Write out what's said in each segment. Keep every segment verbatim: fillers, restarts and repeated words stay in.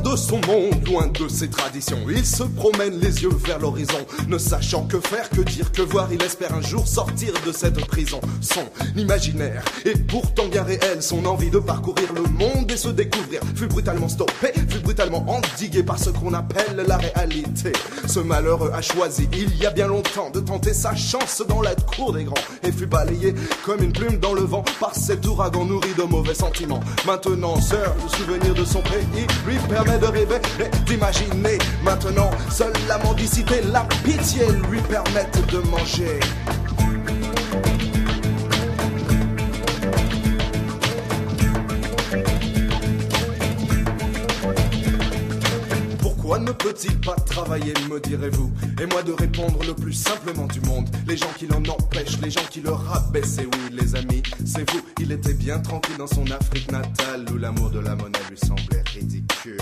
de son monde, loin de ses traditions. Il se promène les yeux vers l'horizon, ne sachant que faire, que dire, que voir. Il espère un jour sortir de cette prison. Son imaginaire est pourtant bien réel. Son envie de parcourir le monde et se découvrir fut brutalement stoppée, fut brutalement endiguée par ce qu'on appelle la réalité. Ce malheureux a choisi, il y a bien longtemps, de tenter sa chance dans la cour des grands, et fut balayé comme une plume dans le vent par cet ouragan nourri de mauvais sentiments. Maintenant, seul le souvenir de son pays lui permet de rêver et d'imaginer. Maintenant, seule la mendicité, la pitié lui permettent de manger. Pourquoi ne peut-il pas travailler, me direz-vous? Et moi de répondre le plus simplement du monde. Les gens qui l'en empêchent, les gens qui le rabaissent. Et oui les amis, c'est vous. Il était bien tranquille dans son Afrique natale, où l'amour de la monnaie lui semblait ridicule.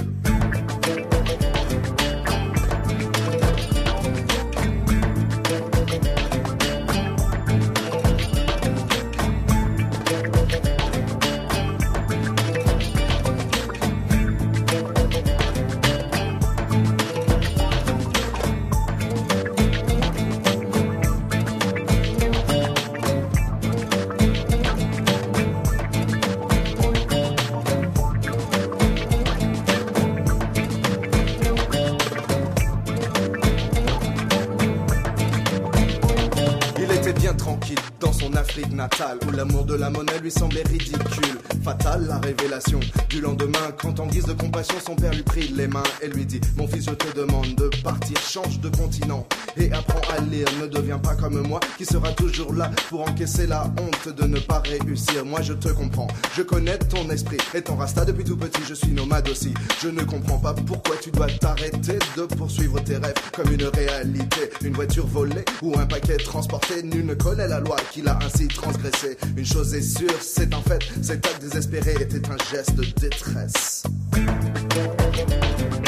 Tranquille dans son Afrique natale, où l'amour de la monnaie lui semblait ridicule. Fatale la révélation du lendemain, quand en guise de compassion son père lui prit les mains et lui dit: mon fils, je te demande de partir, change de continent et apprends à lire. Ne deviens pas comme moi qui sera toujours là pour encaisser la honte de ne pas réussir. Moi je te comprends, je connais ton esprit. Étant rasta depuis tout petit, je suis nomade aussi. Je ne comprends pas pourquoi tu dois t'arrêter de poursuivre tes rêves comme une réalité. Une voiture volée ou un paquet transporté, nul ne connaît la loi qui l'a ainsi transgressé. Une chose est sûre, c'est un fait, cet acte désespéré était un geste de détresse.